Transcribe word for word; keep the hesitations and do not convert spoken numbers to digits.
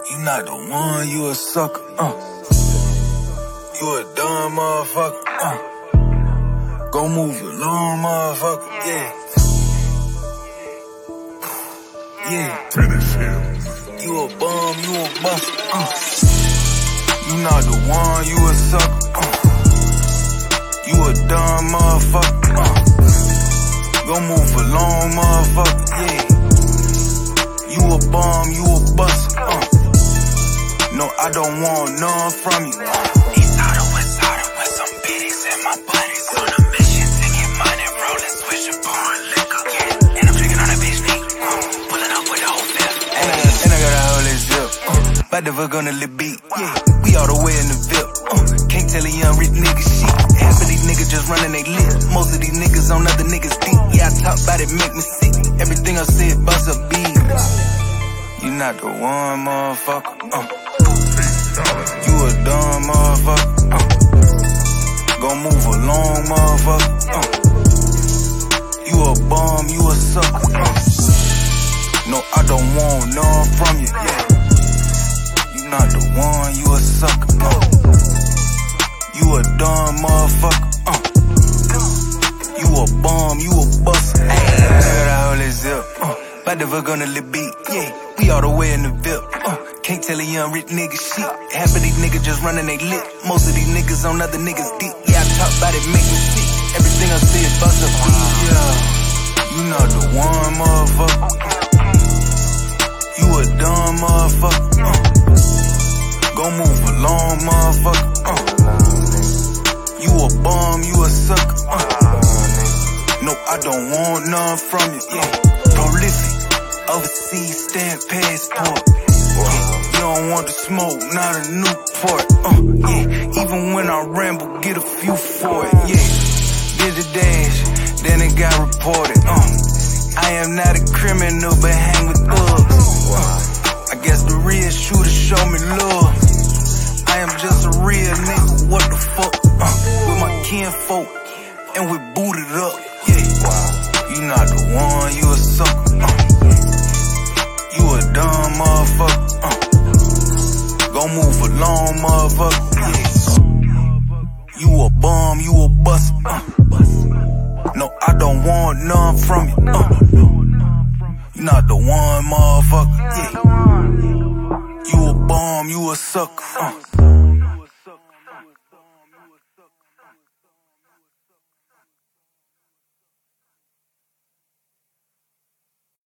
You not the one, you a sucker, uh. You a dumb motherfucker, uh. Go move along, motherfucker, yeah. Yeah. Finish him. You a bum, you a bust, uh. You not the one, you a sucker, uh. You a dumb motherfucker, uh. Go move along, motherfucker, yeah. You a bum, you a bust, uh. No, I don't want none from you. East side of west side with some bitties in my buddies. On a mission to get money, rolling, switching, pouring liquor. Yeah, and I'm drinking on a bitch sneak. Uh, pulling up with the whole fifth. And I, and I got a whole list zip. Uh, About to fuck on the lip beat. Yeah, we all the way in the V I P. Uh, can't tell a young rich nigga shit. Half of these niggas just running they lips. Most of these niggas on other niggas' feet. Yeah, I talk about it, make me sick. Everything I said, bust a beat. You not the one, motherfucker. Uh. You a dumb motherfucker, uh. Gon' move along, motherfucker, uh. You a bum, you a sucker, uh. No, I don't want none from you, yeah. You not the one, you a sucker, uh. You a dumb motherfucker, uh. You a bum, you a bust, ayy. I got a whole zip, uh. About to fuck on the lil' beat, yeah. We all the way in the V I P, uh. Can't tell a young rich nigga shit. Half of these niggas just running they lit. Most of these niggas on other niggas' dick. Yeah, I talk about it, make me sick. Everything I say is bust a beat. Yeah, you not the one, motherfucker. You a dumb motherfucker. Uh. Go move along, motherfucker. Uh. You a bum, you a sucker. Uh. No, I don't want none from you. Yeah, prolific. Overseas stamp passport. You don't want the smoke, not a Newport, uh, yeah. Even when I ramble, get a few for it, yeah. Did the dash, then it got reported, uh. I am not a criminal, but hang with thugs, uh. I guess the real shooter show me love. I am just a real nigga, what the fuck, uh. With my kinfolk, and we booted up, yeah. You not the one, you a sucker, uh. You a dumb motherfucker, uh. Go move along, motherfucker, yeah. You a bum, you a bust, uh. No, I don't want none from you, uh. You not the one, motherfucker, yeah. You a bum, you a sucker, uh.